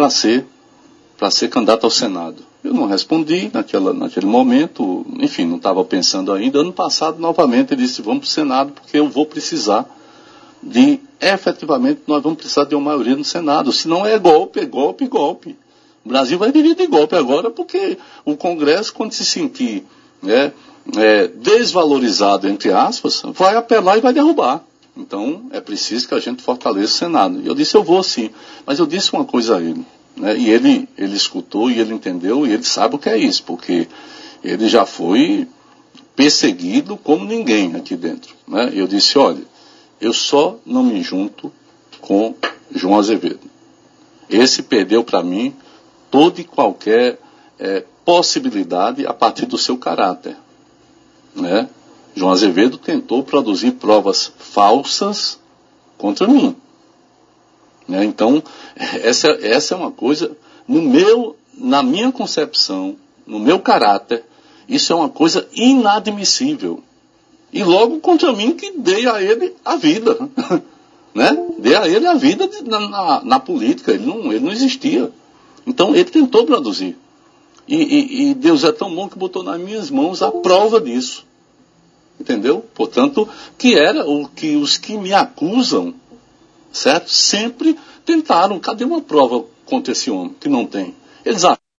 para ser candidato ao Senado. Eu não respondi naquele momento, enfim, não estava pensando ainda. Ano passado, novamente, ele disse, vamos para o Senado, porque eu vou precisar efetivamente, nós vamos precisar de uma maioria no Senado. Senão é golpe. O Brasil vai viver de golpe agora, porque o Congresso, quando se sentir desvalorizado, entre aspas, vai apelar e vai derrubar. Então, é preciso que a gente fortaleça o Senado. E eu disse, eu vou sim. Mas eu disse uma coisa a ele. E ele escutou e ele entendeu e ele sabe o que é isso, porque ele já foi perseguido como ninguém aqui dentro. Eu disse, olha, eu só não me junto com João Azevedo. Esse perdeu para mim toda e qualquer possibilidade a partir do seu caráter. João Azevedo tentou produzir provas falsas contra mim. Então, essa é uma coisa, na minha concepção, no meu caráter, isso é uma coisa inadmissível. E logo contra mim que dei a ele a vida. Dei a ele a vida na política, ele não existia. Então, ele tentou produzir. E Deus é tão bom que botou nas minhas mãos a prova disso. Entendeu? Portanto, que era o que os que me acusam, certo? Sempre tentaram. Cadê uma prova contra esse homem que não tem? Eles